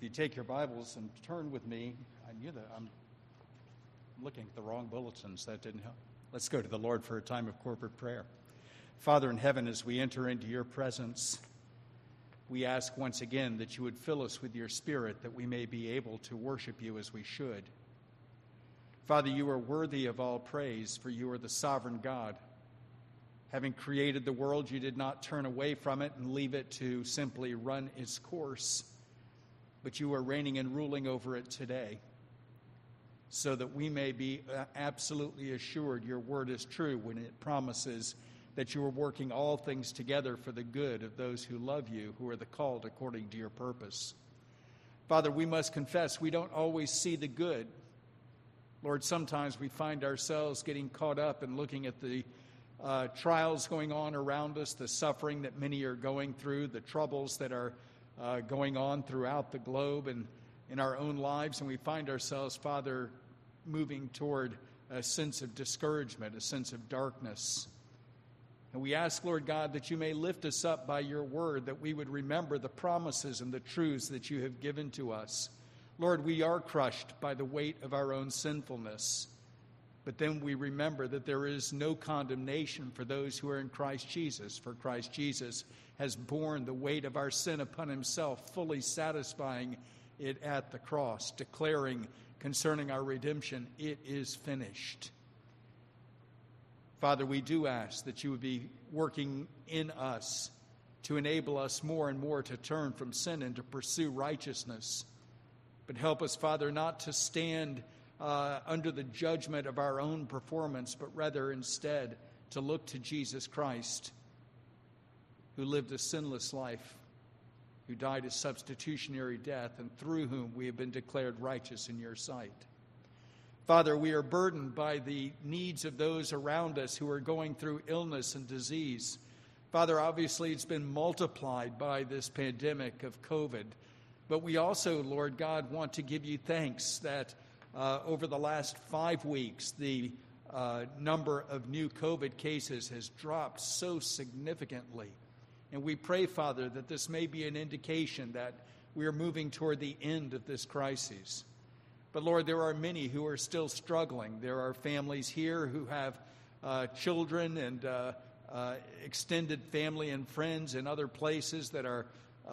you take your Bibles and turn with me, I knew that I'm looking at the wrong bulletins. That didn't help. Let's go to the Lord for a time of corporate prayer. Father in heaven, as we enter into your presence, we ask once again that you would fill us with your Spirit, that we may be able to worship you as we should. Father, you are worthy of all praise, for you are the sovereign God. Having created the world, you did not turn away from it and leave it to simply run its course, but you are reigning and ruling over it today, so that we may be absolutely assured your word is true when it promises that you are working all things together for the good of those who love you, who are the called according to your purpose. Father, we must confess we don't always see the good. Lord, sometimes we find ourselves getting caught up in looking at the trials going on around us, the suffering that many are going through, the troubles that are going on throughout the globe and in our own lives, and we find ourselves, Father, moving toward a sense of discouragement, a sense of darkness. And we ask, Lord God, that you may lift us up by your word, that we would remember the promises and the truths that you have given to us. Lord, we are crushed by the weight of our own sinfulness, but then we remember that there is no condemnation for those who are in Christ Jesus, for Christ Jesus has borne the weight of our sin upon himself, fully satisfying it at the cross, declaring concerning our redemption, it is finished. Father, we do ask that you would be working in us to enable us more and more to turn from sin and to pursue righteousness. But help us, Father, not to stand under the judgment of our own performance, but rather instead to look to Jesus Christ, who lived a sinless life, who died a substitutionary death, and through whom we have been declared righteous in your sight. Father, we are burdened by the needs of those around us who are going through illness and disease. Father, obviously it's been multiplied by this pandemic of COVID, but we also, Lord God, want to give you thanks that over the last 5 weeks, the number of new COVID cases has dropped so significantly. And we pray, Father, that this may be an indication that we are moving toward the end of this crisis. But Lord, there are many who are still struggling. There are families here who have children and extended family and friends in other places that are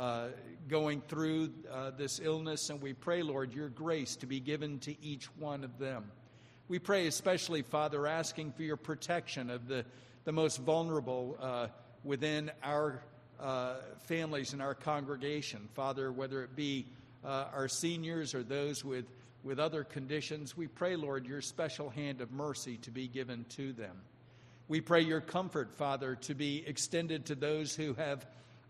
going through this illness. And we pray, Lord, your grace to be given to each one of them. We pray especially, Father, asking for your protection of the most vulnerable within our families and our congregation. Father, whether it be our seniors or those with other conditions, we pray, Lord, your special hand of mercy to be given to them. We pray your comfort, Father, to be extended to those who have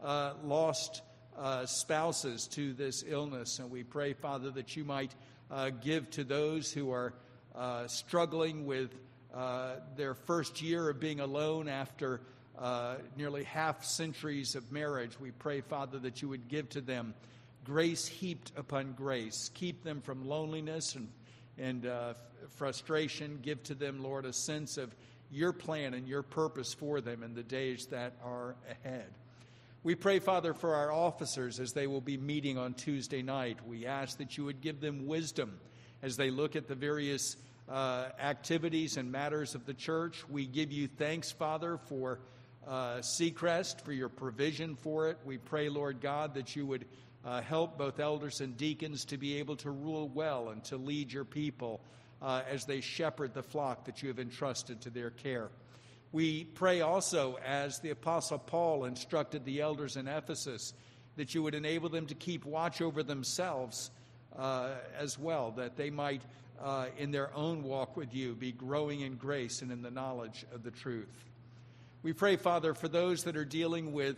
lost spouses to this illness. And we pray, Father, that you might give to those who are struggling with their first year of being alone after nearly half centuries of marriage. We pray, Father, that you would give to them grace heaped upon grace. Keep them from loneliness and frustration. Give to them, Lord, a sense of your plan and your purpose for them in the days that are ahead. We pray, Father, for our officers as they will be meeting on Tuesday night. We ask that you would give them wisdom as they look at the various activities and matters of the church. We give you thanks, Father, for Seacrest, for your provision for it. We pray, Lord God, that you would help both elders and deacons to be able to rule well and to lead your people as they shepherd the flock that you have entrusted to their care. We pray also, as the Apostle Paul instructed the elders in Ephesus, that you would enable them to keep watch over themselves as well, that they might, in their own walk with you, be growing in grace and in the knowledge of the truth. We pray, Father, for those that are dealing with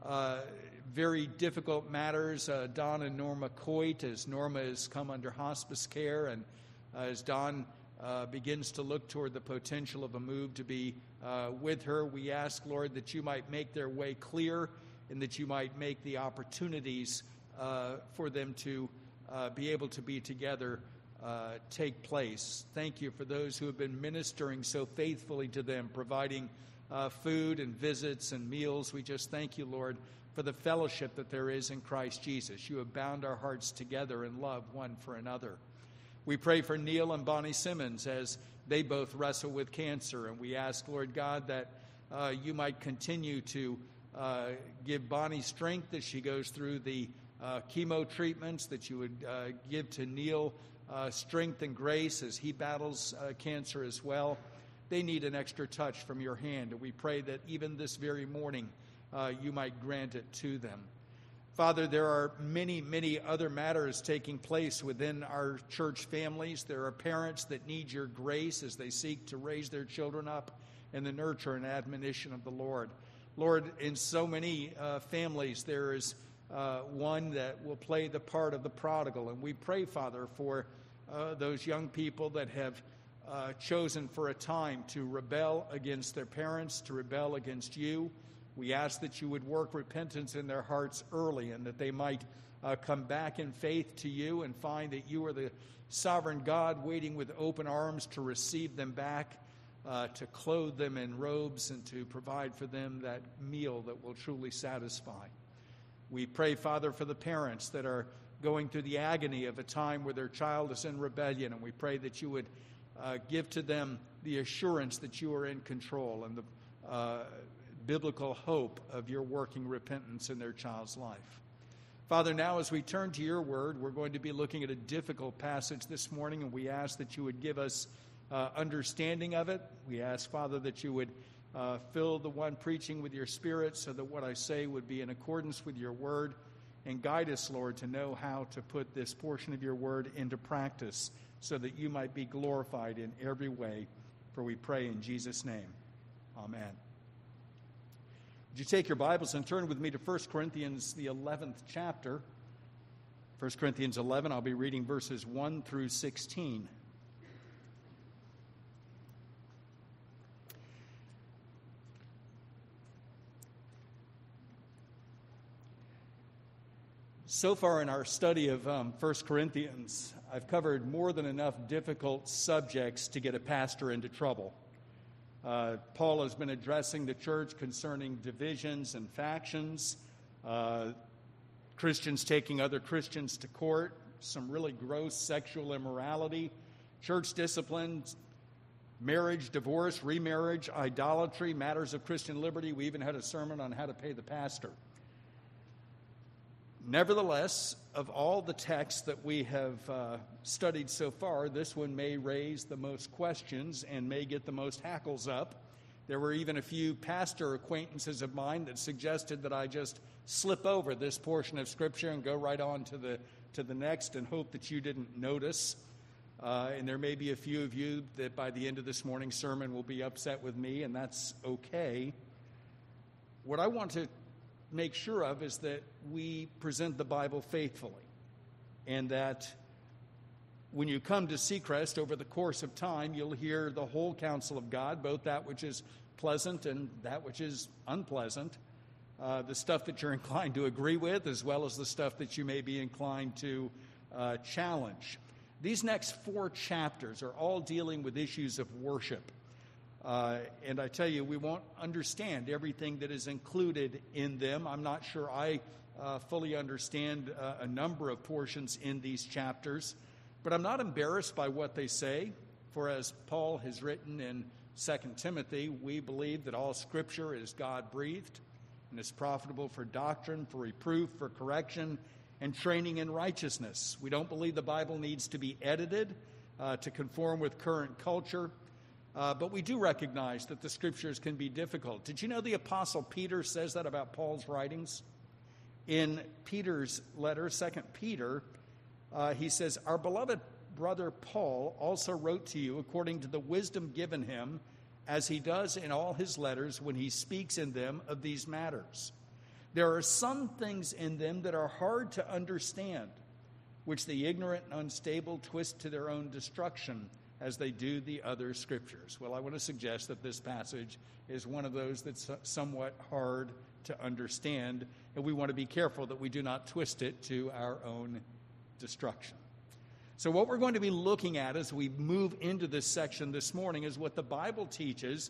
very difficult matters, Don and Norma Coit, as Norma has come under hospice care, and as Don begins to look toward the potential of a move to be with her, we ask, Lord, that you might make their way clear and that you might make the opportunities for them to be able to be together take place. Thank you for those who have been ministering so faithfully to them, providing food and visits and meals. We just thank you, Lord, for the fellowship that there is in Christ Jesus. You have bound our hearts together in love one for another. We pray for Neil and Bonnie Simmons as they both wrestle with cancer, and we ask, Lord God, that you might continue to give Bonnie strength as she goes through the chemo treatments, that you would give to Neil strength and grace as he battles cancer as well. They need an extra touch from your hand, and we pray that even this very morning you might grant it to them. Father, there are many, many other matters taking place within our church families. There are parents that need your grace as they seek to raise their children up in the nurture and admonition of the Lord. Lord, in so many families, there is one that will play the part of the prodigal. And we pray, Father, for those young people that have chosen for a time to rebel against their parents, to rebel against you. We ask that you would work repentance in their hearts early, and that they might come back in faith to you and find that you are the sovereign God waiting with open arms to receive them back, to clothe them in robes and to provide for them that meal that will truly satisfy. We pray, Father, for the parents that are going through the agony of a time where their child is in rebellion, and we pray that you would give to them the assurance that you are in control and the biblical hope of your working repentance in their child's life. Father, now as we turn to your word, we're going to be looking at a difficult passage this morning, and we ask that you would give us understanding of it. We ask, Father, that you would fill the one preaching with your Spirit so that what I say would be in accordance with your word, and guide us, Lord, to know how to put this portion of your word into practice so that you might be glorified in every way. For we pray in Jesus' name. Amen. Would you take your Bibles and turn with me to 1 Corinthians, the 11th chapter. 1 Corinthians 11, I'll be reading verses 1 through 16. So far in our study of 1 Corinthians, I've covered more than enough difficult subjects to get a pastor into trouble. Paul has been addressing the church concerning divisions and factions, Christians taking other Christians to court, some really gross sexual immorality, church discipline, marriage, divorce, remarriage, idolatry, matters of Christian liberty. We even had a sermon on how to pay the pastor. Nevertheless, of all the texts that we have studied so far, this one may raise the most questions and may get the most hackles up. There were even a few pastor acquaintances of mine that suggested that I just slip over this portion of Scripture and go right on to the next and hope that you didn't notice. And there may be a few of you that by the end of this morning's sermon will be upset with me, and that's okay. What I want to make sure of is that we present the Bible faithfully, and that when you come to Seacrest over the course of time, you'll hear the whole counsel of God, both that which is pleasant and that which is unpleasant, the stuff that you're inclined to agree with, as well as the stuff that you may be inclined to challenge. These next 4 chapters are all dealing with issues of worship. And I tell you, we won't understand everything that is included in them. I'm not sure I fully understand a number of portions in these chapters, but I'm not embarrassed by what they say. For as Paul has written in 2 Timothy, we believe that all Scripture is God-breathed and is profitable for doctrine, for reproof, for correction, and training in righteousness. We don't believe the Bible needs to be edited to conform with current culture. But we do recognize that the Scriptures can be difficult. Did you know the Apostle Peter says that about Paul's writings? In Peter's letter, 2 Peter, he says, "Our beloved brother Paul also wrote to you according to the wisdom given him, as he does in all his letters when he speaks in them of these matters. There are some things in them that are hard to understand, which the ignorant and unstable twist to their own destruction, as they do the other Scriptures." Well, I want to suggest that this passage is one of those that's somewhat hard to understand, and we want to be careful that we do not twist it to our own destruction. So what we're going to be looking at as we move into this section this morning is what the Bible teaches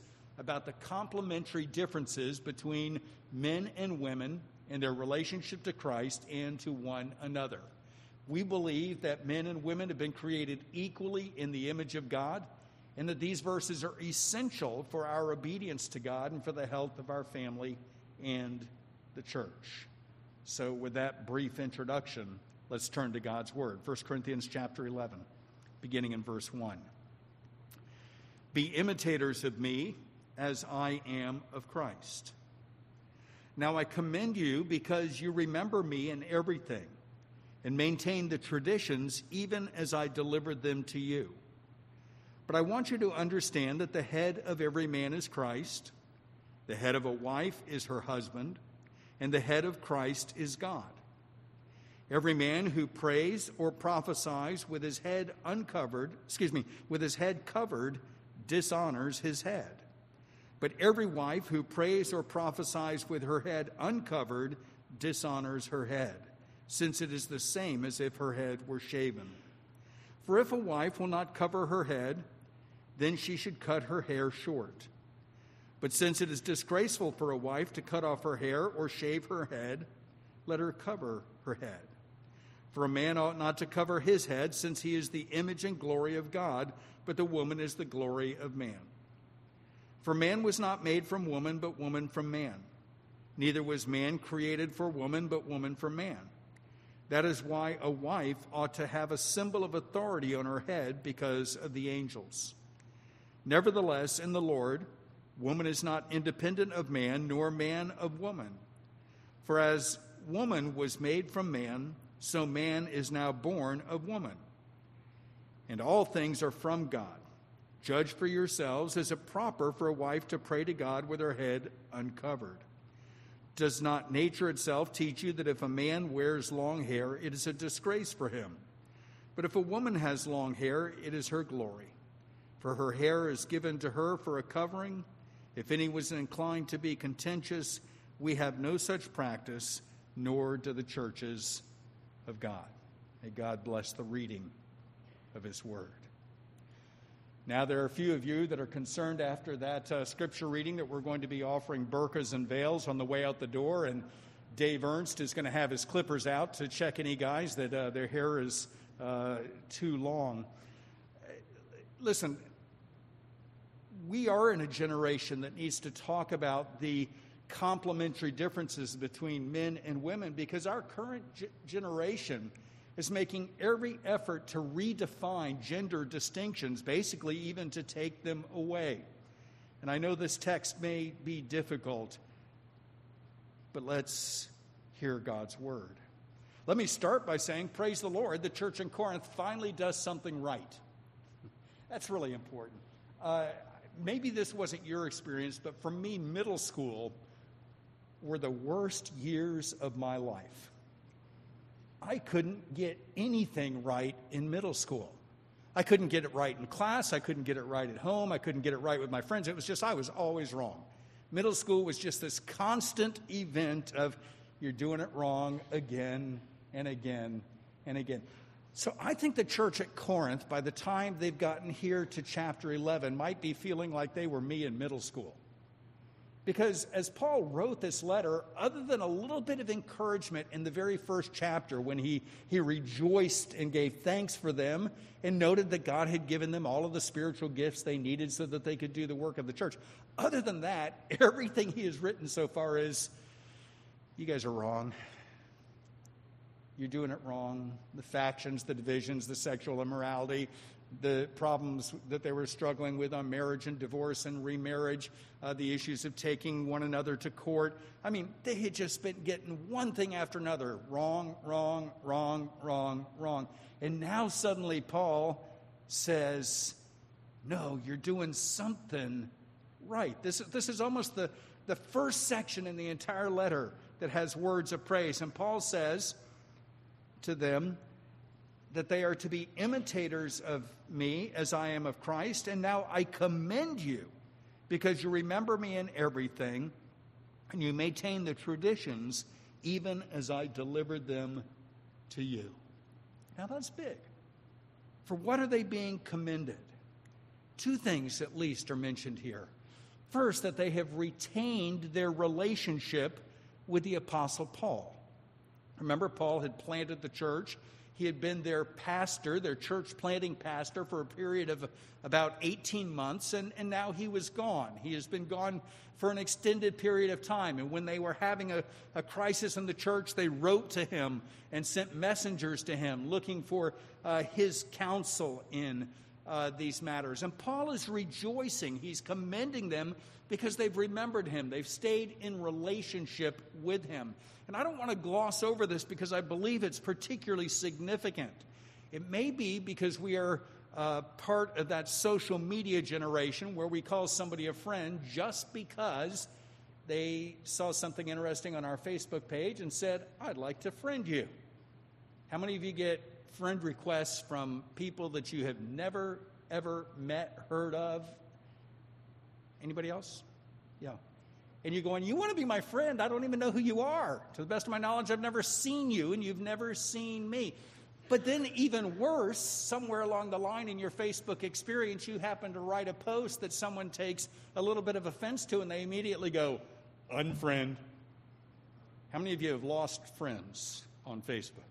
about the complementary differences between men and women in their relationship to Christ and to one another. We believe that men and women have been created equally in the image of God, and that these verses are essential for our obedience to God and for the health of our family and the church. So with that brief introduction, let's turn to God's Word. 1 Corinthians chapter 11, beginning in verse 1. Be imitators of me as I am of Christ. Now I commend you because you remember me in everything and maintain the traditions even as I delivered them to you. But I want you to understand that the head of every man is Christ, the head of a wife is her husband, and the head of Christ is God. Every man who prays or prophesies with his head covered dishonors his head. But every wife who prays or prophesies with her head uncovered dishonors her head, since it is the same as if her head were shaven. For if a wife will not cover her head, then she should cut her hair short. But since it is disgraceful for a wife to cut off her hair or shave her head, let her cover her head. For a man ought not to cover his head, since he is the image and glory of God, but the woman is the glory of man. For man was not made from woman, but woman from man. Neither was man created for woman, but woman for man. That is why a wife ought to have a symbol of authority on her head because of the angels. Nevertheless, in the Lord, woman is not independent of man, nor man of woman. For as woman was made from man, so man is now born of woman. And all things are from God. Judge for yourselves, is it proper for a wife to pray to God with her head uncovered? Does not nature itself teach you that if a man wears long hair, it is a disgrace for him? But if a woman has long hair, it is her glory. For her hair is given to her for a covering. If any was inclined to be contentious, we have no such practice, nor do the churches of God. May God bless the reading of his word. Now, there are a few of you that are concerned after that scripture reading that we're going to be offering burqas and veils on the way out the door, and Dave Ernst is going to have his clippers out to check any guys that their hair is too long. Listen, we are in a generation that needs to talk about the complementary differences between men and women, because our current generation is making every effort to redefine gender distinctions, basically even to take them away. And I know this text may be difficult, but let's hear God's word. Let me start by saying, praise the Lord, the church in Corinth finally does something right. That's really important. Maybe this wasn't your experience, but for me, middle school were the worst years of my life. I couldn't get anything right in middle school. I couldn't get it right in class. I couldn't get it right at home. I couldn't get it right with my friends. It was just, I was always wrong. Middle school was just this constant event of you're doing it wrong again and again and again. So I think the church at Corinth, by the time they've gotten here to chapter 11, might be feeling like they were me in middle school. Because as Paul wrote this letter, other than a little bit of encouragement in the very first chapter when he rejoiced and gave thanks for them and noted that God had given them all of the spiritual gifts they needed so that they could do the work of the church. Other than that, everything he has written so far is, you guys are wrong. You're doing it wrong. The factions, the divisions, the sexual immorality, the problems that they were struggling with on marriage and divorce and remarriage, the issues of taking one another to court. I mean, they had just been getting one thing after another. Wrong, wrong, wrong, wrong, wrong. And now suddenly Paul says, no, you're doing something right. This is almost the first section in the entire letter that has words of praise. And Paul says to them that they are to be imitators of me as I am of Christ. And now I commend you because you remember me in everything and you maintain the traditions even as I delivered them to you. Now that's big. For what are they being commended? Two things at least are mentioned here. First, that they have retained their relationship with the Apostle Paul. Remember, Paul had planted the church. He had been their pastor, their church planting pastor, for a period of about 18 months, and now he was gone. He has been gone for an extended period of time. And when they were having a crisis in the church, they wrote to him and sent messengers to him looking for his counsel in these matters. And Paul is rejoicing. He's commending them because they've remembered him. They've stayed in relationship with him. And I don't want to gloss over this because I believe it's particularly significant. It may be because we are part of that social media generation where we call somebody a friend just because they saw something interesting on our Facebook page and said, "I'd like to friend you." How many of you get friend requests from people that you have never, ever met, heard of? Anybody else? Yeah. And you're going, "You want to be my friend? I don't even know who you are. To the best of my knowledge, I've never seen you, and you've never seen me." But then even worse, somewhere along the line in your Facebook experience, you happen to write a post that someone takes a little bit of offense to, and they immediately go, "Unfriend." How many of you have lost friends on Facebook?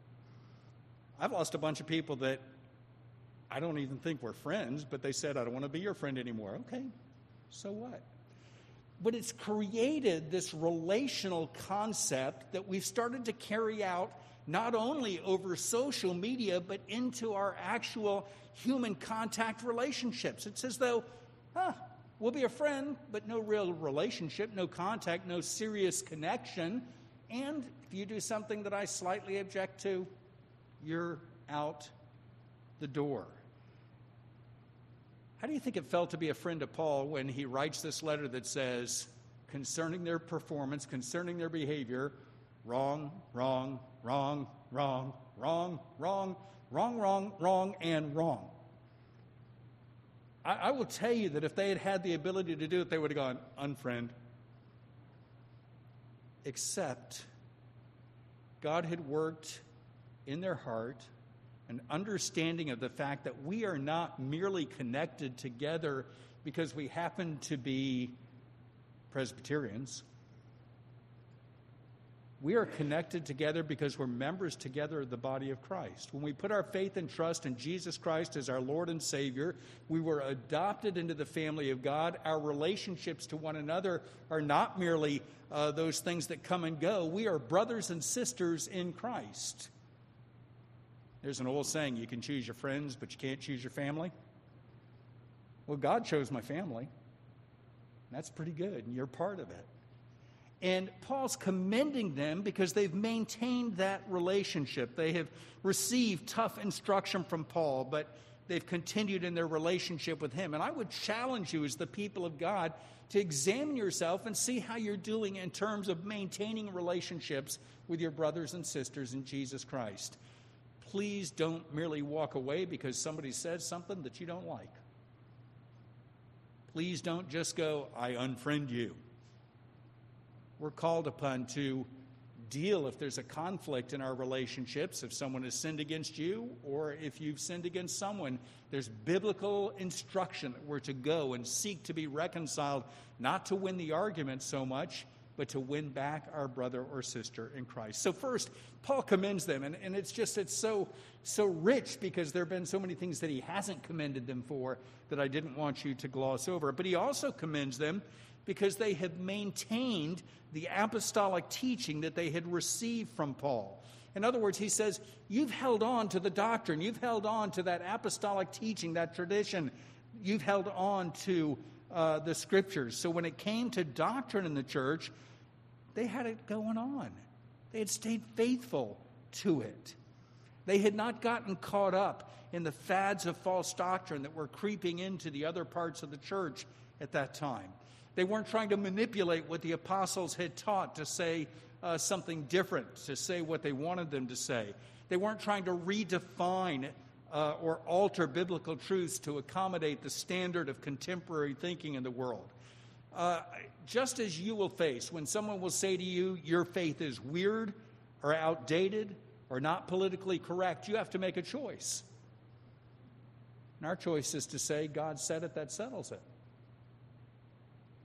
I've lost a bunch of people that I don't even think we're friends, but they said, "I don't want to be your friend anymore." Okay, so what? But it's created this relational concept that we've started to carry out not only over social media, but into our actual human contact relationships. It's as though, we'll be a friend, but no real relationship, no contact, no serious connection. And if you do something that I slightly object to, you're out the door. How do you think it felt to be a friend of Paul when he writes this letter that says, concerning their performance, concerning their behavior, wrong, wrong, wrong, wrong, wrong, wrong, wrong, wrong, wrong, and wrong? I will tell you that if they had had the ability to do it, they would have gone, "Unfriend." Except God had worked in their heart an understanding of the fact that we are not merely connected together because we happen to be Presbyterians. We are connected together because we're members together of the body of Christ. When we put our faith and trust in Jesus Christ as our Lord and Savior, we were adopted into the family of God. Our relationships to one another are not merely those things that come and go. We are brothers and sisters in Christ. There's an old saying, you can choose your friends, but you can't choose your family. Well, God chose my family. That's pretty good, and you're part of it. And Paul's commending them because they've maintained that relationship. They have received tough instruction from Paul, but they've continued in their relationship with him. And I would challenge you as the people of God to examine yourself and see how you're doing in terms of maintaining relationships with your brothers and sisters in Jesus Christ. Please don't merely walk away because somebody said something that you don't like. Please don't just go, "I unfriend you." We're called upon to deal if there's a conflict in our relationships, if someone has sinned against you or if you've sinned against someone. There's biblical instruction that we're to go and seek to be reconciled, not to win the argument so much, but to win back our brother or sister in Christ. So first, Paul commends them, and it's so rich because there have been so many things that he hasn't commended them for that I didn't want you to gloss over. But he also commends them because they have maintained the apostolic teaching that they had received from Paul. In other words, he says, you've held on to the doctrine, you've held on to that apostolic teaching, that tradition, you've held on to the Scriptures. So when it came to doctrine in the church, they had it going on. They had stayed faithful to it. They had not gotten caught up in the fads of false doctrine that were creeping into the other parts of the church at that time. They weren't trying to manipulate what the apostles had taught to say something different, to say what they wanted them to say. They weren't trying to redefine or alter biblical truths to accommodate the standard of contemporary thinking in the world. Just as you will face when someone will say to you, your faith is weird or outdated or not politically correct, you have to make a choice. And our choice is to say, God said it, that settles it.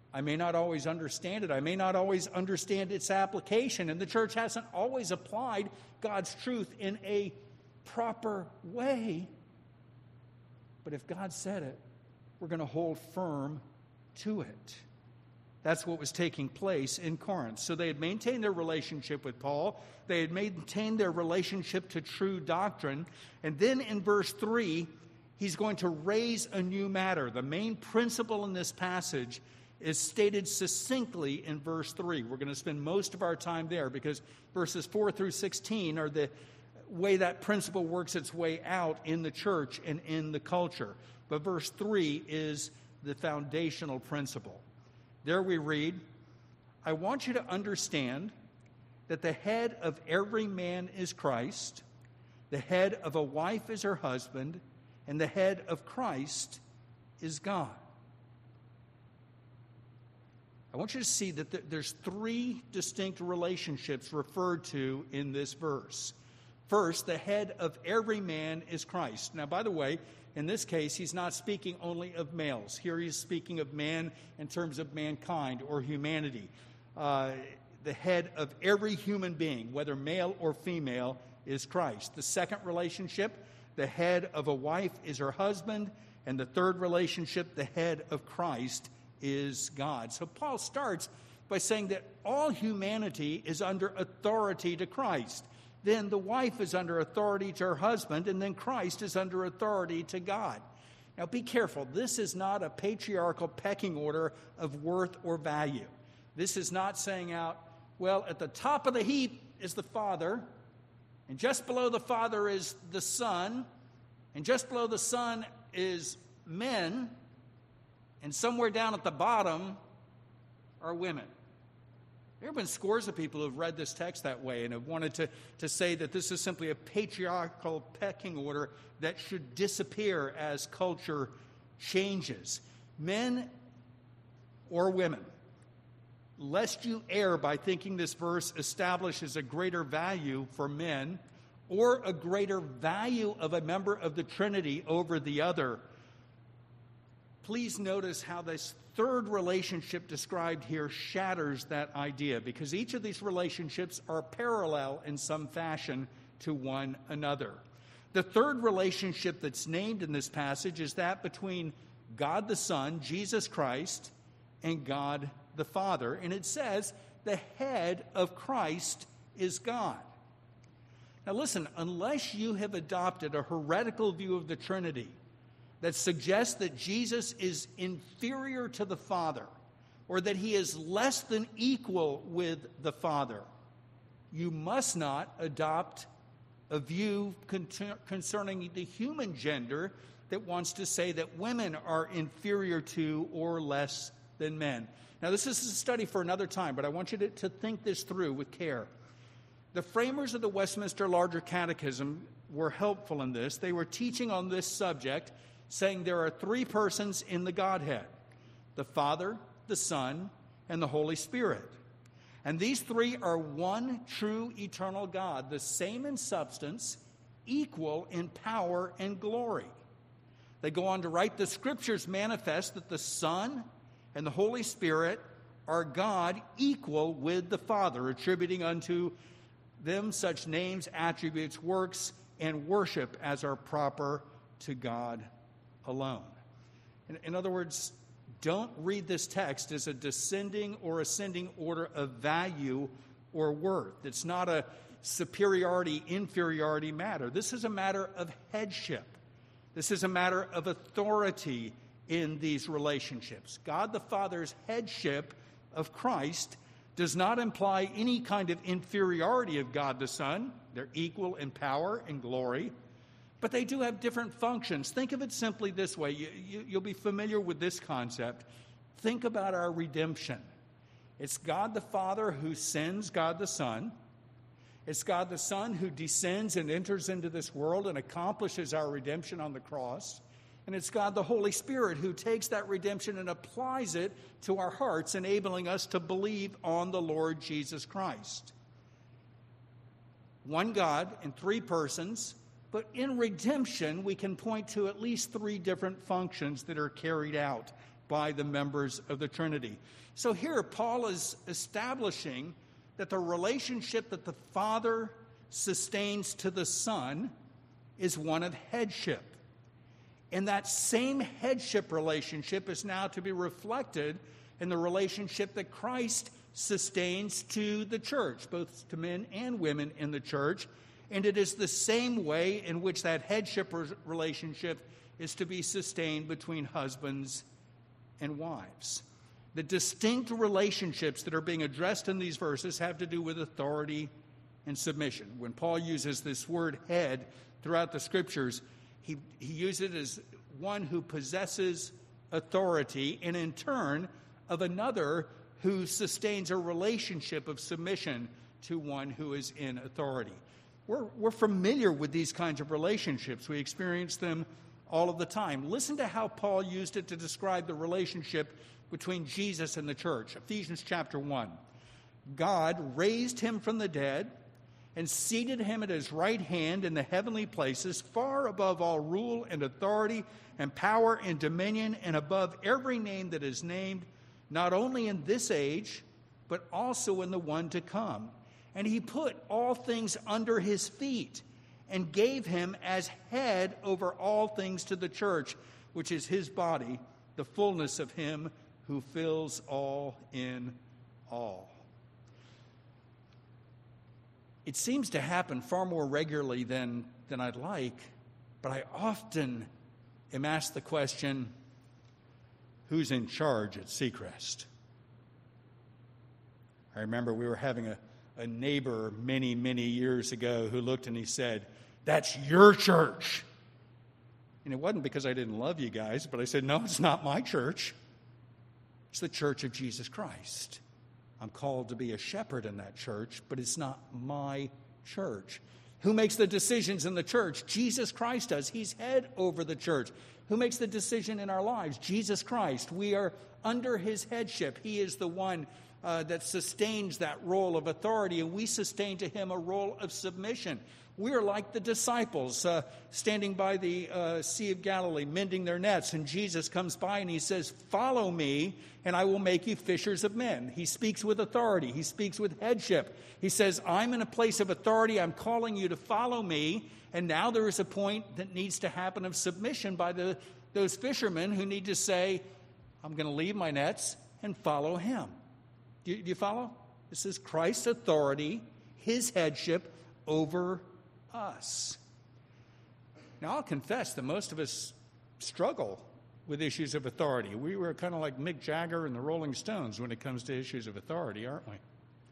I may not always understand it. I may not always understand its application. And the church hasn't always applied God's truth in a proper way. But if God said it, we're going to hold firm to it. That's what was taking place in Corinth. So they had maintained their relationship with Paul. They had maintained their relationship to true doctrine. And then in verse 3, he's going to raise a new matter. The main principle in this passage is stated succinctly in verse 3. We're going to spend most of our time there because verses 4 through 16 are the way that principle works its way out in the church and in the culture. But verse 3 is the foundational principle. There we read, I want you to understand that the head of every man is Christ, the head of a wife is her husband, and the head of Christ is God. I want you to see that there's three distinct relationships referred to in this verse. First, the head of every man is Christ. Now, by the way, in this case, he's not speaking only of males. Here he's speaking of man in terms of mankind or humanity. The head of every human being, whether male or female, is Christ. The second relationship, the head of a wife is her husband. And the third relationship, the head of Christ is God. So Paul starts by saying that all humanity is under authority to Christ. Then the wife is under authority to her husband, and then Christ is under authority to God. Now be careful. This is not a patriarchal pecking order of worth or value. This is not saying out, well, at the top of the heap is the Father, and just below the Father is the Son, and just below the Son is men, and somewhere down at the bottom are women. There have been scores of people who have read this text that way and have wanted to say that this is simply a patriarchal pecking order that should disappear as culture changes. Men or women, lest you err by thinking this verse establishes a greater value for men or a greater value of a member of the Trinity over the other, please notice how this third relationship described here shatters that idea, because each of these relationships are parallel in some fashion to one another. The third relationship that's named in this passage is that between God the Son, Jesus Christ, and God the Father. And it says the head of Christ is God. Now listen, unless you have adopted a heretical view of the Trinity that suggests that Jesus is inferior to the Father or that he is less than equal with the Father, you must not adopt a view concerning the human gender that wants to say that women are inferior to or less than men. Now, this is a study for another time, but I want you to think this through with care. The framers of the Westminster Larger Catechism were helpful in this. They were teaching on this subject, saying there are three persons in the Godhead: the Father, the Son, and the Holy Spirit. And these three are one true eternal God, the same in substance, equal in power and glory. They go on to write, the Scriptures manifest that the Son and the Holy Spirit are God equal with the Father, attributing unto them such names, attributes, works, and worship as are proper to God alone. In other words, don't read this text as a descending or ascending order of value or worth. It's not a superiority-inferiority matter. This is a matter of headship. This is a matter of authority in these relationships. God the Father's headship of Christ does not imply any kind of inferiority of God the Son. They're equal in power and glory, but they do have different functions. Think of it simply this way. You'll be familiar with this concept. Think about our redemption. It's God the Father who sends God the Son. It's God the Son who descends and enters into this world and accomplishes our redemption on the cross. And it's God the Holy Spirit who takes that redemption and applies it to our hearts, enabling us to believe on the Lord Jesus Christ. One God in three persons, but in redemption we can point to at least three different functions that are carried out by the members of the Trinity. So here Paul is establishing that the relationship that the Father sustains to the Son is one of headship. And that same headship relationship is now to be reflected in the relationship that Christ sustains to the church, both to men and women in the church. And it is the same way in which that headship relationship is to be sustained between husbands and wives. The distinct relationships that are being addressed in these verses have to do with authority and submission. When Paul uses this word head throughout the Scriptures, he uses it as one who possesses authority, and in turn of another who sustains a relationship of submission to one who is in authority. We're familiar with these kinds of relationships. We experience them all of the time. Listen to how Paul used it to describe the relationship between Jesus and the church. Ephesians chapter 1. God raised him from the dead and seated him at his right hand in the heavenly places, far above all rule and authority and power and dominion, and above every name that is named, not only in this age, but also in the one to come. And he put all things under his feet and gave him as head over all things to the church, which is his body, the fullness of him who fills all in all. It seems to happen far more regularly than I'd like, but I often am asked the question, who's in charge at Seacrest? I remember we were having a neighbor many, many years ago who looked and he said, "That's your church." And it wasn't because I didn't love you guys, but I said, no, it's not my church. It's the church of Jesus Christ. I'm called to be a shepherd in that church, but it's not my church. Who makes the decisions in the church? Jesus Christ does. He's head over the church. Who makes the decision in our lives? Jesus Christ. We are under his headship. He is the one that sustains that role of authority, and we sustain to him a role of submission. We are like the disciples standing by the Sea of Galilee, mending their nets, and Jesus comes by and he says, "Follow me, and I will make you fishers of men." He speaks with authority. He speaks with headship. He says, "I'm in a place of authority. I'm calling you to follow me." And now there is a point that needs to happen of submission by those fishermen who need to say, "I'm going to leave my nets and follow him." Do you follow? This is Christ's authority, his headship over us. Now, I'll confess that most of us struggle with issues of authority. We were kind of like Mick Jagger and the Rolling Stones when it comes to issues of authority, aren't we?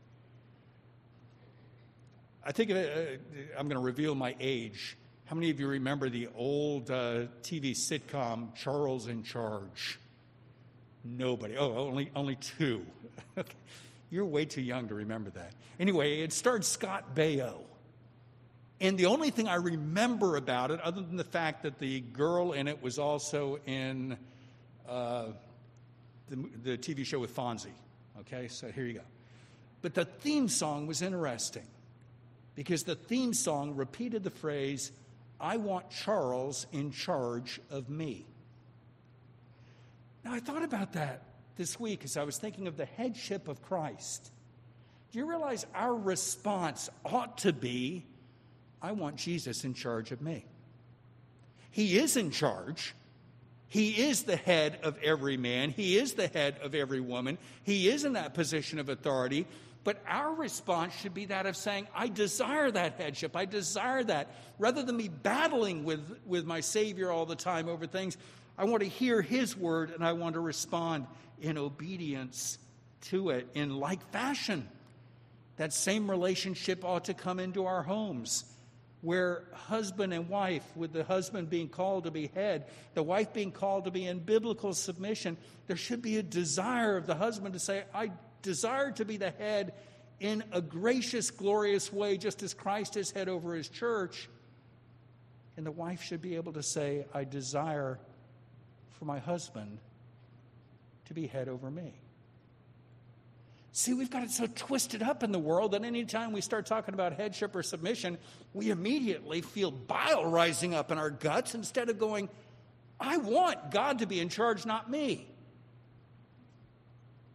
I think I'm going to reveal my age. How many of you remember the old TV sitcom Charles in Charge? Nobody. Oh, only two. You're way too young to remember that. Anyway, it starred Scott Baio. And the only thing I remember about it, other than the fact that the girl in it was also in the TV show with Fonzie. Okay, so here you go. But the theme song was interesting because the theme song repeated the phrase, "I want Charles in charge of me." Now, I thought about that this week as I was thinking of the headship of Christ. Do you realize our response ought to be, "I want Jesus in charge of me"? He is in charge. He is the head of every man. He is the head of every woman. He is in that position of authority. But our response should be that of saying, "I desire that headship. I desire that." Rather than me battling with my Savior all the time over things, I want to hear his word and I want to respond in obedience to it in like fashion. That same relationship ought to come into our homes, where husband and wife, with the husband being called to be head, the wife being called to be in biblical submission, there should be a desire of the husband to say, "I desire to be the head in a gracious, glorious way, just as Christ is head over his church." And the wife should be able to say, "I desire for my husband to be head over me." See, we've got it so twisted up in the world that anytime we start talking about headship or submission, we immediately feel bile rising up in our guts instead of going, "I want God to be in charge, not me."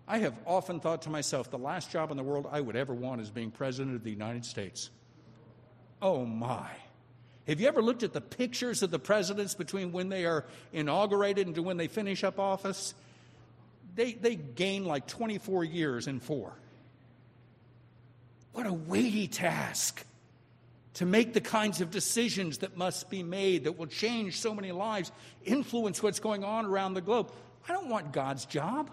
I have often thought to myself, the last job in the world I would ever want is being president of the United States. Oh, my. Have you ever looked at the pictures of the presidents between when they are inaugurated and when they finish up office? They gain like 24 years in 4. What a weighty task to make the kinds of decisions that must be made that will change so many lives, influence what's going on around the globe. I don't want God's job.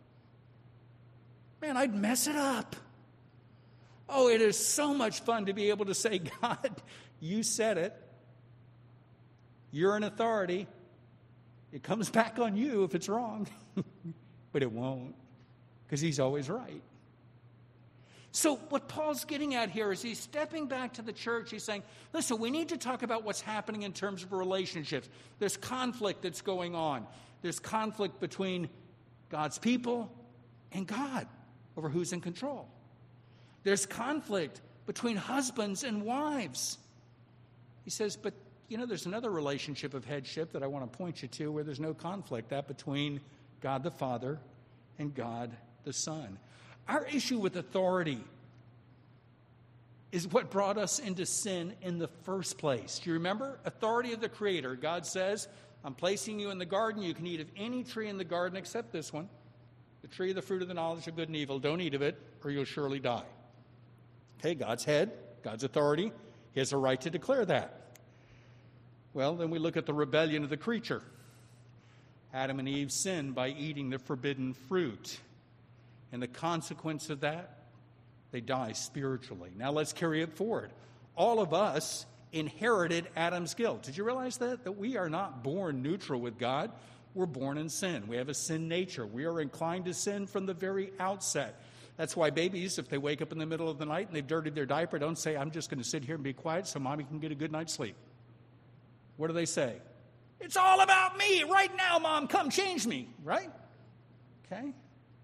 Man, I'd mess it up. Oh, it is so much fun to be able to say, God, you said it. You're an authority. It comes back on you if it's wrong. But it won't, because he's always right. So what Paul's getting at here is he's stepping back to the church. He's saying, listen, we need to talk about what's happening in terms of relationships. There's conflict that's going on. There's conflict between God's people and God over who's in control. There's conflict between husbands and wives. He says, but, there's another relationship of headship that I want to point you to where there's no conflict, that between God the Father and God the Son. Our issue with authority is what brought us into sin in the first place. Do you remember? Authority of the Creator. God says, I'm placing you in the garden. You can eat of any tree in the garden except this one, the tree of the fruit of the knowledge of good and evil. Don't eat of it or you'll surely die. Okay, God's head, God's authority. He has a right to declare that. Well, then we look at the rebellion of the creature. Adam and Eve sinned by eating the forbidden fruit. And the consequence of that, they die spiritually. Now let's carry it forward. All of us inherited Adam's guilt. Did you realize that? That we are not born neutral with God. We're born in sin. We have a sin nature. We are inclined to sin from the very outset. That's why babies, if they wake up in the middle of the night and they've dirtied their diaper, don't say, I'm just going to sit here and be quiet so mommy can get a good night's sleep. What do they say? It's all about me. Right now, Mom, come change me. Right? Okay?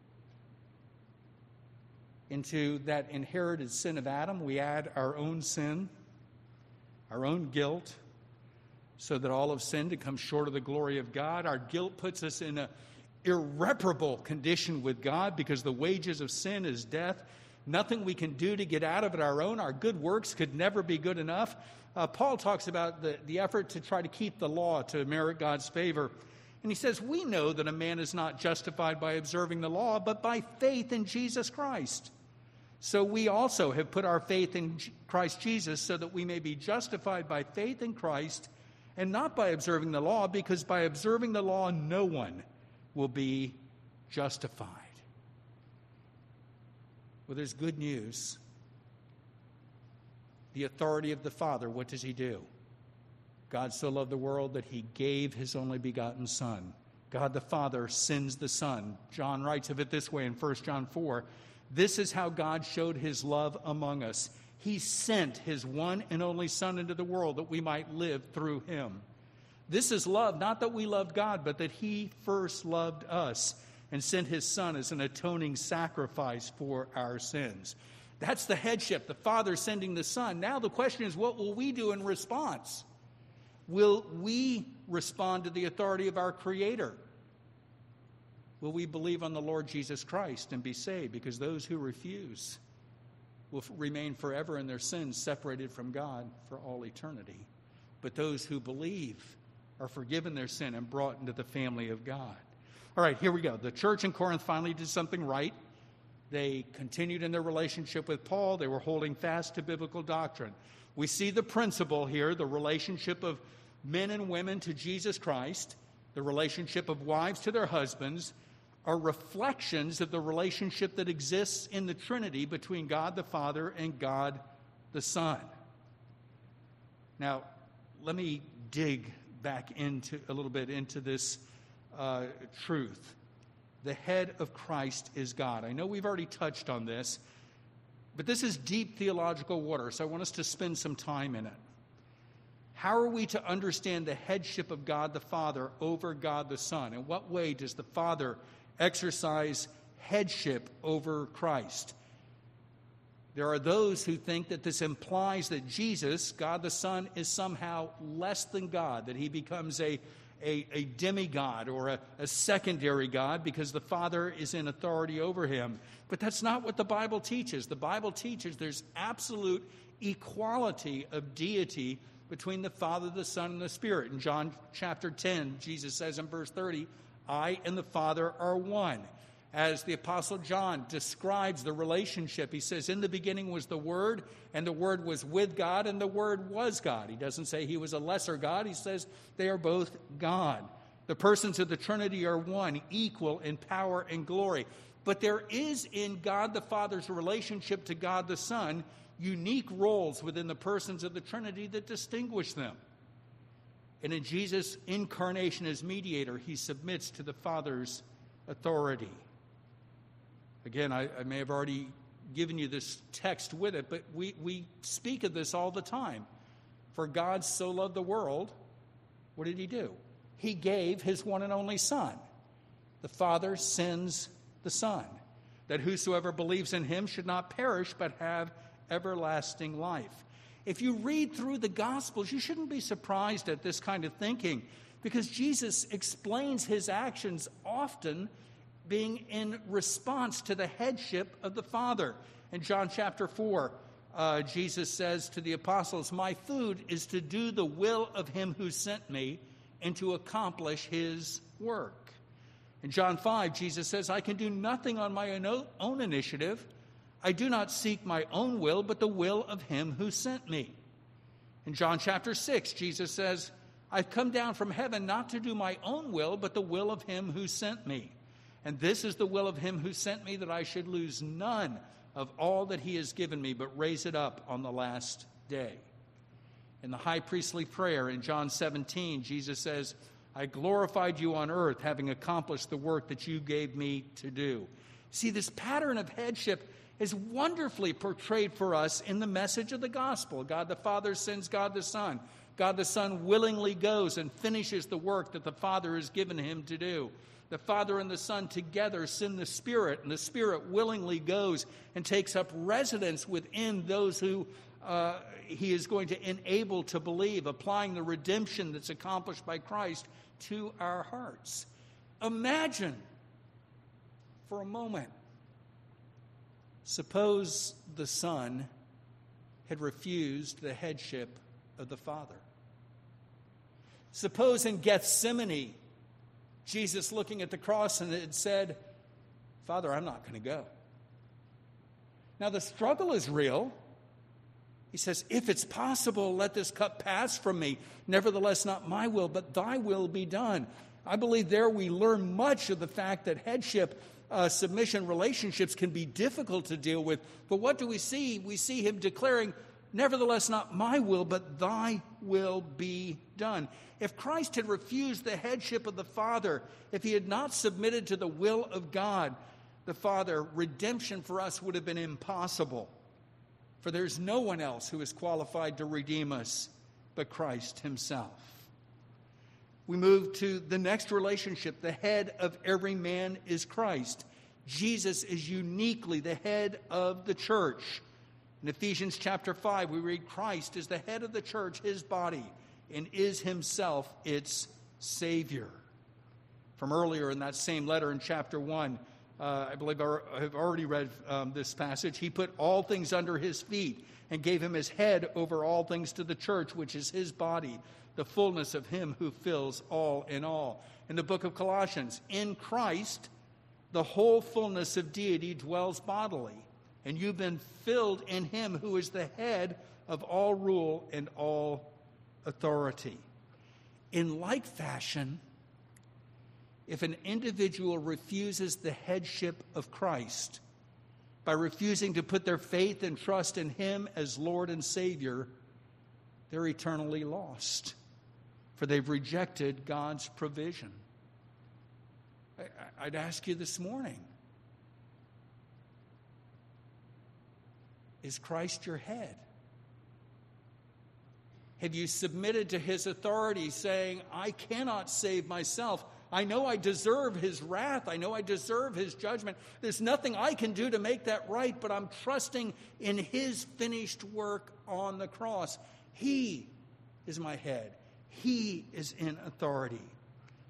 Into that inherited sin of Adam, we add our own sin, our own guilt, so that all have sinned to come short of the glory of God. Our guilt puts us in an irreparable condition with God because the wages of sin is death. Nothing we can do to get out of it our own. Our good works could never be good enough. Paul talks about the effort to try to keep the law to merit God's favor. And he says, we know that a man is not justified by observing the law, but by faith in Jesus Christ. So we also have put our faith in Christ Jesus so that we may be justified by faith in Christ and not by observing the law, because by observing the law, no one will be justified. Well, there's good news. The authority of the Father, what does he do? God so loved the world that he gave his only begotten Son. God the Father sends the Son. John writes of it this way in 1 John 4. This is how God showed his love among us. He sent his one and only Son into the world that we might live through him. This is love, not that we loved God, but that he first loved us and sent his Son as an atoning sacrifice for our sins. That's the headship, the Father sending the Son. Now the question is, what will we do in response? Will we respond to the authority of our Creator? Will we believe on the Lord Jesus Christ and be saved? Because those who refuse will remain forever in their sins, separated from God for all eternity. But those who believe are forgiven their sin and brought into the family of God. All right, here we go. The church in Corinth finally did something right. They continued in their relationship with Paul. They were holding fast to biblical doctrine. We see the principle here, the relationship of men and women to Jesus Christ, the relationship of wives to their husbands, are reflections of the relationship that exists in the Trinity between God the Father and God the Son. Now, let me dig back into a little bit into this truth. The head of Christ is God. I know we've already touched on this, but this is deep theological water, so I want us to spend some time in it. How are we to understand the headship of God the Father over God the Son? In what way does the Father exercise headship over Christ? There are those who think that this implies that Jesus, God the Son, is somehow less than God, that he becomes a a demigod or a secondary God because the Father is in authority over him. But that's not what the Bible teaches. The Bible teaches there's absolute equality of deity between the Father, the Son, and the Spirit. In John chapter 10, Jesus says in verse 30, I and the Father are one. As the Apostle John describes the relationship, he says, in the beginning was the Word, and the Word was with God, and the Word was God. He doesn't say he was a lesser God. He says they are both God. The persons of the Trinity are one, equal in power and glory. But there is in God the Father's relationship to God the Son unique roles within the persons of the Trinity that distinguish them. And in Jesus' incarnation as mediator, he submits to the Father's authority. Again, I may have already given you this text with it, but we speak of this all the time. For God so loved the world, what did he do? He gave his one and only Son. The Father sends the Son, that whosoever believes in him should not perish but have everlasting life. If you read through the Gospels, you shouldn't be surprised at this kind of thinking, because Jesus explains his actions often being in response to the headship of the Father. In John chapter 4, Jesus says to the apostles, my food is to do the will of him who sent me and to accomplish his work. In John 5, Jesus says, I can do nothing on my own initiative. I do not seek my own will, but the will of him who sent me. In John chapter 6, Jesus says, I've come down from heaven not to do my own will, but the will of him who sent me. And this is the will of him who sent me, that I should lose none of all that he has given me, but raise it up on the last day. In the high priestly prayer in John 17, Jesus says, I glorified you on earth, having accomplished the work that you gave me to do. See, this pattern of headship is wonderfully portrayed for us in the message of the gospel. God the Father sends God the Son. God the Son willingly goes and finishes the work that the Father has given him to do. The Father and the Son together send the Spirit, and the Spirit willingly goes and takes up residence within those who he is going to enable to believe, applying the redemption that's accomplished by Christ to our hearts. Imagine for a moment, suppose the Son had refused the headship of the Father. Suppose in Gethsemane, Jesus looking at the cross and had said, Father, I'm not going to go. Now the struggle is real. He says, if it's possible, let this cup pass from me. Nevertheless, not my will, but thy will be done. I believe there we learn much of the fact that headship, submission relationships can be difficult to deal with. But what do we see? We see him declaring, nevertheless, not my will, but thy will be done. If Christ had refused the headship of the Father, if he had not submitted to the will of God, the Father, redemption for us would have been impossible. For there's no one else who is qualified to redeem us but Christ himself. We move to the next relationship. The head of every man is Christ. Jesus is uniquely the head of the church. In Ephesians chapter 5, we read, Christ is the head of the church, his body, and is himself its Savior. From earlier in that same letter in chapter 1, I believe I have already read this passage. He put all things under his feet and gave him his head over all things to the church, which is his body, the fullness of him who fills all in all. In the book of Colossians, in Christ, the whole fullness of deity dwells bodily, and you've been filled in him who is the head of all rule and all authority. In like fashion, if an individual refuses the headship of Christ by refusing to put their faith and trust in him as Lord and Savior, they're eternally lost, for they've rejected God's provision. I'd ask you this morning, is Christ your head? Have you submitted to his authority, saying, I cannot save myself. I know I deserve his wrath. I know I deserve his judgment. There's nothing I can do to make that right, but I'm trusting in his finished work on the cross. He is my head. He is in authority.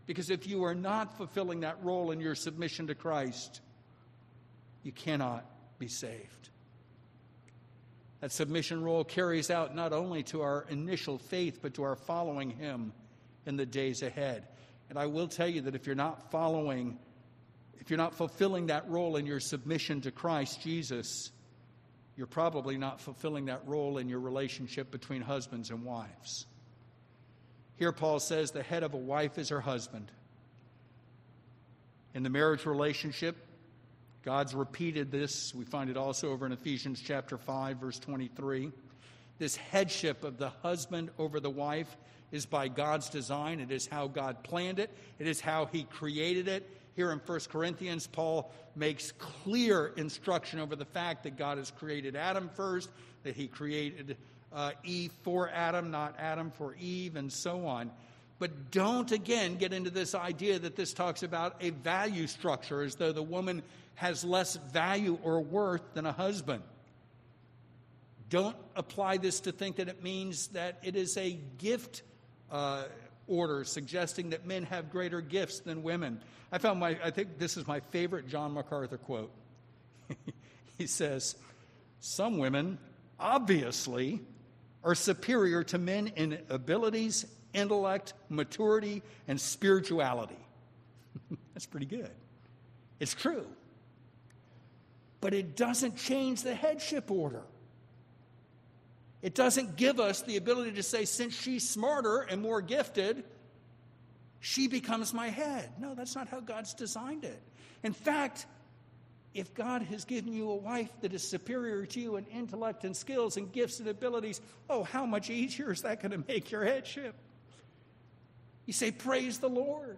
Because if you are not fulfilling that role in your submission to Christ, you cannot be saved. That submission role carries out not only to our initial faith, but to our following Him in the days ahead. And I will tell you that if you're not fulfilling that role in your submission to Christ Jesus, you're probably not fulfilling that role in your relationship between husbands and wives. Here Paul says the head of a wife is her husband. In the marriage relationship, God's repeated this. We find it also over in Ephesians chapter 5, verse 23. This headship of the husband over the wife is by God's design. It is how God planned it. It is how He created it. Here in 1 Corinthians, Paul makes clear instruction over the fact that God has created Adam first, that He created Eve for Adam, not Adam for Eve, and so on. But don't again get into this idea that this talks about a value structure, as though the woman has less value or worth than a husband. Don't apply this to think that it means that it is a gift order, suggesting that men have greater gifts than women. I think this is my favorite John MacArthur quote. He says, "Some women obviously are superior to men in abilities, intellect, maturity, and spirituality." That's pretty good. It's true. But it doesn't change the headship order. It doesn't give us the ability to say, since she's smarter and more gifted, she becomes my head. No, that's not how God's designed it. In fact, if God has given you a wife that is superior to you in intellect and skills and gifts and abilities, oh, how much easier is that going to make your headship? You say, praise the Lord.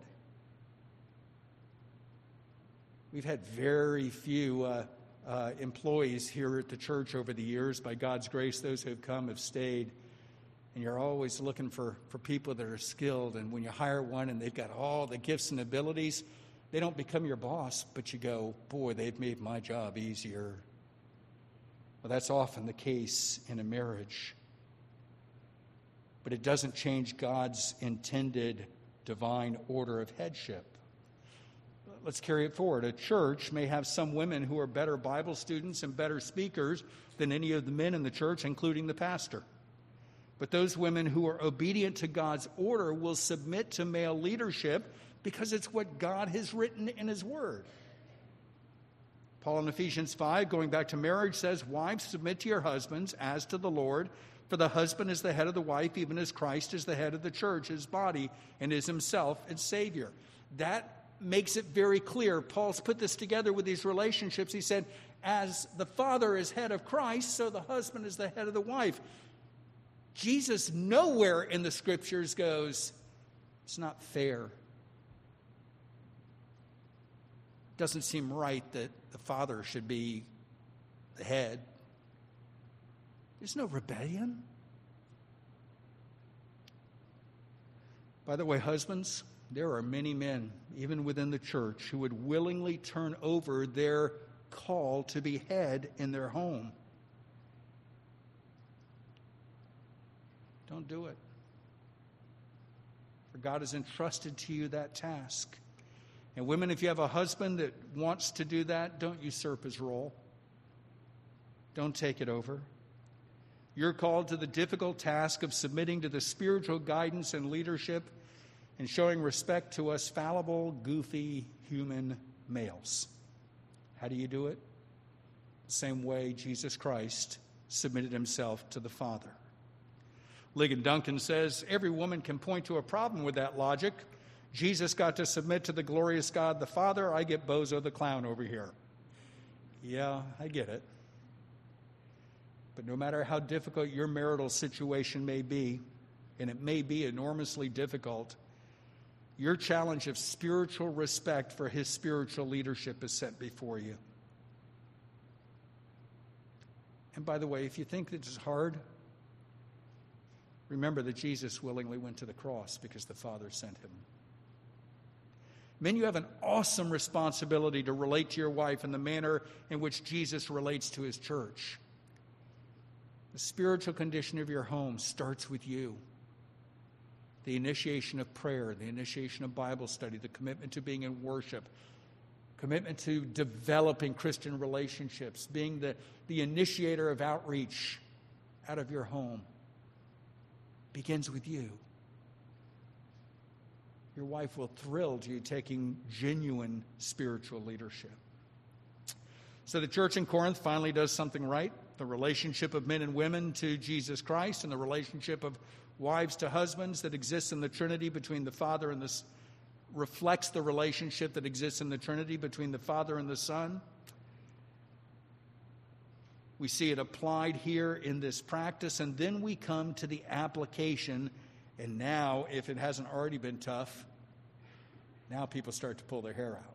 We've had very few employees here at the church over the years. By God's grace, those who have come have stayed. And you're always looking for people that are skilled. And when you hire one and they've got all the gifts and abilities, they don't become your boss, but you go, boy, they've made my job easier. Well, that's often the case in a marriage. But it doesn't change God's intended divine order of headship. Let's carry it forward. A church may have some women who are better Bible students and better speakers than any of the men in the church, including the pastor. But those women who are obedient to God's order will submit to male leadership because it's what God has written in His Word. Paul in Ephesians 5, going back to marriage, says, "Wives, submit to your husbands as to the Lord, for the husband is the head of the wife, even as Christ is the head of the church, His body, and is Himself its Savior." That makes it very clear. Paul's put this together with these relationships. He said, as the father is head of Christ, so the husband is the head of the wife. Jesus nowhere in the Scriptures goes, it's not fair. It doesn't seem right that the father should be the head. There's no rebellion. By the way, husbands, there are many men, even within the church, who would willingly turn over their call to be head in their home. Don't do it. For God has entrusted to you that task. And women, if you have a husband that wants to do that, don't usurp his role. Don't take it over. You're called to the difficult task of submitting to the spiritual guidance and leadership and showing respect to us fallible, goofy, human males. How do you do it? The same way Jesus Christ submitted Himself to the Father. Ligon Duncan says, every woman can point to a problem with that logic. Jesus got to submit to the glorious God the Father. I get Bozo the clown over here. Yeah, I get it. But no matter how difficult your marital situation may be, and it may be enormously difficult, your challenge of spiritual respect for His spiritual leadership is set before you. And by the way, if you think this is hard, remember that Jesus willingly went to the cross because the Father sent Him. Men, you have an awesome responsibility to relate to your wife in the manner in which Jesus relates to His church. The spiritual condition of your home starts with you. the initiation of prayer, the initiation of Bible study, the commitment to being in worship, commitment to developing Christian relationships, being the initiator of outreach out of your home, begins with you. Your wife will thrill to you taking genuine spiritual leadership. So the church in Corinth finally does something right. The relationship of men and women to Jesus Christ and the relationship of wives to husbands that exists in the Trinity between the Father and the Son reflects the relationship that exists in the Trinity between the Father and the Son. We see it applied here in this practice, and then we come to the application. And now, if it hasn't already been tough, now people start to pull their hair out.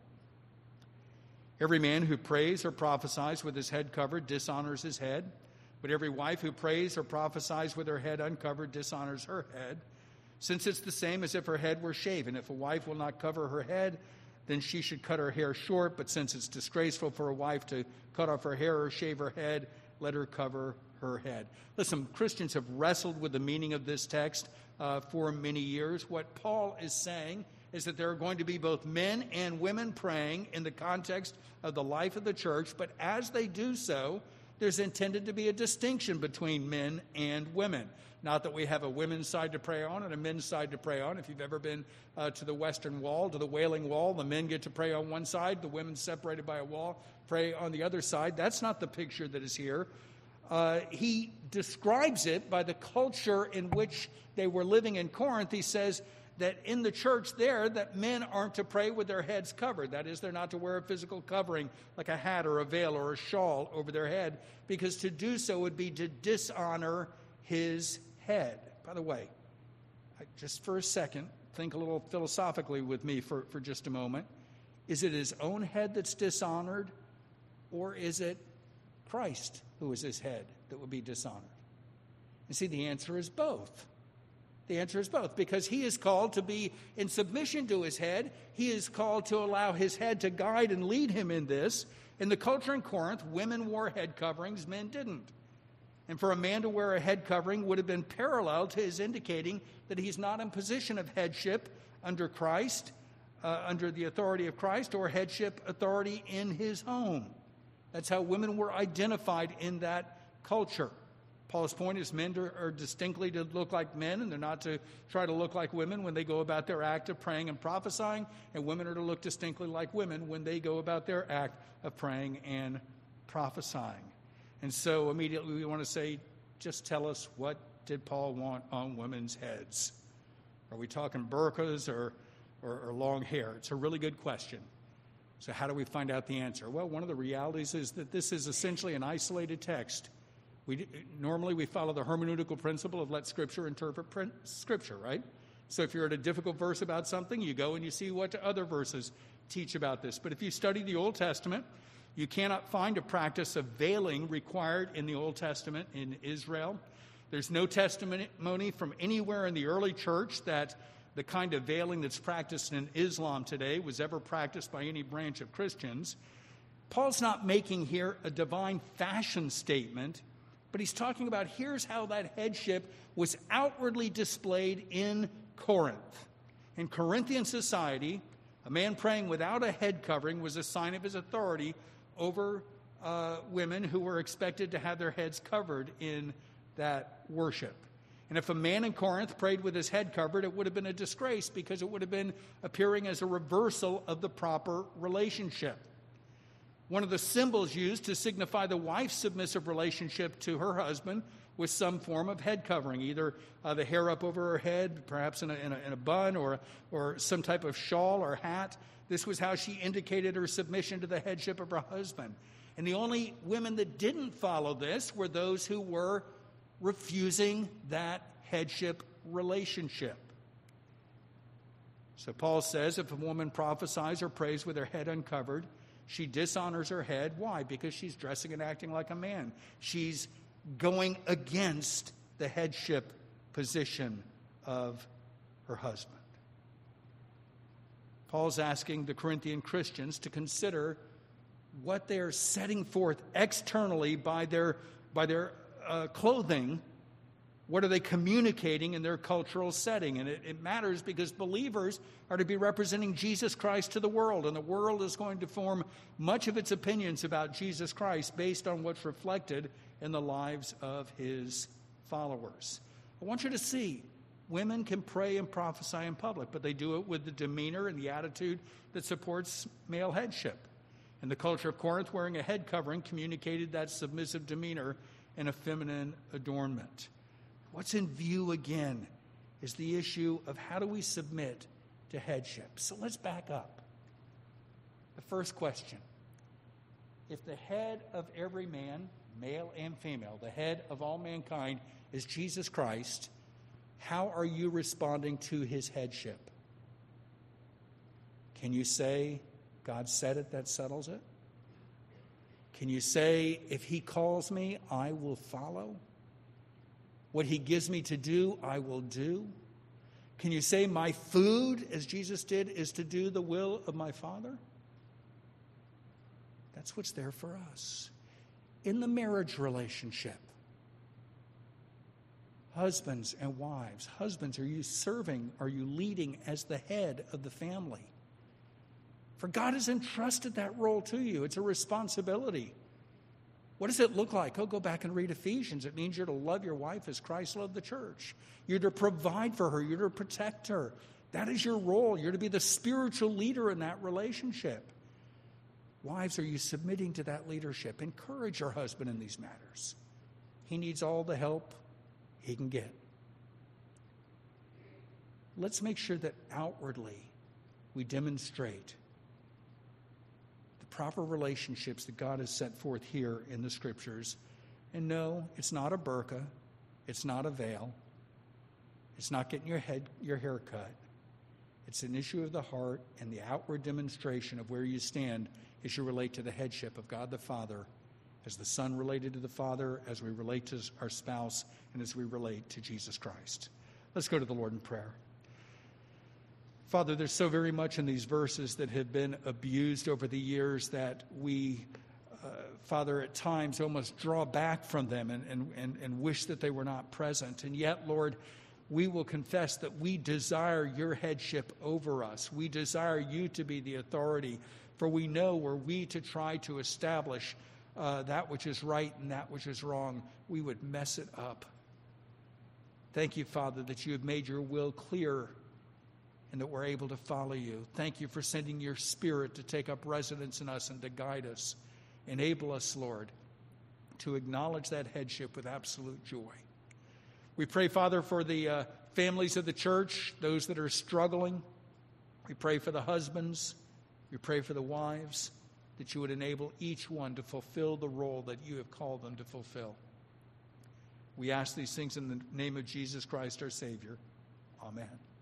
Every man who prays or prophesies with his head covered dishonors his head, but every wife who prays or prophesies with her head uncovered dishonors her head, since it's the same as if her head were shaven. If a wife will not cover her head, then she should cut her hair short, but since it's disgraceful for a wife to cut off her hair or shave her head, let her cover her head. Listen, Christians have wrestled with the meaning of this text for many years. What Paul is saying is that there are going to be both men and women praying in the context of the life of the church, but as they do so, there's intended to be a distinction between men and women. Not that we have a women's side to pray on and a men's side to pray on. If you've ever been to the Western Wall, to the Wailing Wall, the men get to pray on one side, the women separated by a wall pray on the other side. That's not the picture that is here. He describes it by the culture in which they were living in Corinth. He says that in the church there, that men aren't to pray with their heads covered. That is, they're not to wear a physical covering like a hat or a veil or a shawl over their head, because to do so would be to dishonor his head. By the way, just for a second, think a little philosophically with me for just a moment. Is it his own head that's dishonored, or is it Christ who is his head that would be dishonored? You see, the answer is both. The answer is both, because he is called to be in submission to his head. He is called to allow his head to guide and lead him in this. In the culture in Corinth, women wore head coverings, men didn't. And for a man to wear a head covering would have been parallel to his indicating that he's not in position of headship under Christ, under the authority of Christ, or headship authority in his home. That's how women were identified in that culture. Paul's point is men are distinctly to look like men, and they're not to try to look like women when they go about their act of praying and prophesying, and women are to look distinctly like women when they go about their act of praying and prophesying. And so immediately we want to say, just tell us, what did Paul want on women's heads? Are we talking burqas or long hair? It's a really good question. So how do we find out the answer? Well, one of the realities is that this is essentially an isolated text. Normally we follow the hermeneutical principle of let Scripture interpret Scripture, right? So if you're at a difficult verse about something, you go and you see what other verses teach about this. But if you study the Old Testament, you cannot find a practice of veiling required in the Old Testament in Israel. There's no testimony from anywhere in the early church that the kind of veiling that's practiced in Islam today was ever practiced by any branch of Christians. Paul's not making here a divine fashion statement, but he's talking about here's how that headship was outwardly displayed in Corinth. In Corinthian society, a man praying without a head covering was a sign of his authority over women who were expected to have their heads covered in that worship. And if a man in Corinth prayed with his head covered, it would have been a disgrace, because it would have been appearing as a reversal of the proper relationship. One of the symbols used to signify the wife's submissive relationship to her husband was some form of head covering, either the hair up over her head, perhaps in a bun, or some type of shawl or hat. This was how she indicated her submission to the headship of her husband. And the only women that didn't follow this were those who were refusing that headship relationship. So Paul says if a woman prophesies or prays with her head uncovered, she dishonors her head. Why? Because she's dressing and acting like a man. She's going against the headship position of her husband. Paul's asking the Corinthian Christians to consider what they're setting forth externally by their clothing What are they communicating in their cultural setting? And it matters because believers are to be representing Jesus Christ to the world, and the world is going to form much of its opinions about Jesus Christ based on what's reflected in the lives of his followers. I want you to see, women can pray and prophesy in public, but they do it with the demeanor and the attitude that supports male headship. In the culture of Corinth, wearing a head covering communicated that submissive demeanor and a feminine adornment. What's in view again is the issue of how do we submit to headship. So let's back up. The first question: if the head of every man, male and female, the head of all mankind is Jesus Christ, how are you responding to his headship? Can you say, God said it, that settles it? Can you say, if he calls me, I will follow? What he gives me to do, I will do? Can you say, my food, as Jesus did, is to do the will of my Father? That's what's there for us. In the marriage relationship, husbands and wives, husbands, are you serving, are you leading as the head of the family? For God has entrusted that role to you. It's a responsibility. What does it look like? Oh, go back and read Ephesians. It means you're to love your wife as Christ loved the church. You're to provide for her. You're to protect her. That is your role. You're to be the spiritual leader in that relationship. Wives, are you submitting to that leadership? Encourage your husband in these matters. He needs all the help he can get. Let's make sure that outwardly we demonstrate proper relationships that God has set forth here in the Scriptures. And no, it's not a burqa. It's not a veil. It's not getting your hair cut. It's an issue of the heart and the outward demonstration of where you stand as you relate to the headship of God the Father, as the Son related to the Father, as we relate to our spouse, and as we relate to Jesus Christ. Let's go to the Lord in prayer. Father, there's so very much in these verses that have been abused over the years that we, Father, at times almost draw back from them and wish that they were not present. And yet, Lord, we will confess that we desire your headship over us. We desire you to be the authority, for we know were we to try to establish that which is right and that which is wrong, we would mess it up. Thank you, Father, that you have made your will clear and that we're able to follow you. Thank you for sending your Spirit to take up residence in us and to guide us. Enable us, Lord, to acknowledge that headship with absolute joy. We pray, Father, for the families of the church, those that are struggling. We pray for the husbands. We pray for the wives, that you would enable each one to fulfill the role that you have called them to fulfill. We ask these things in the name of Jesus Christ, our Savior. Amen.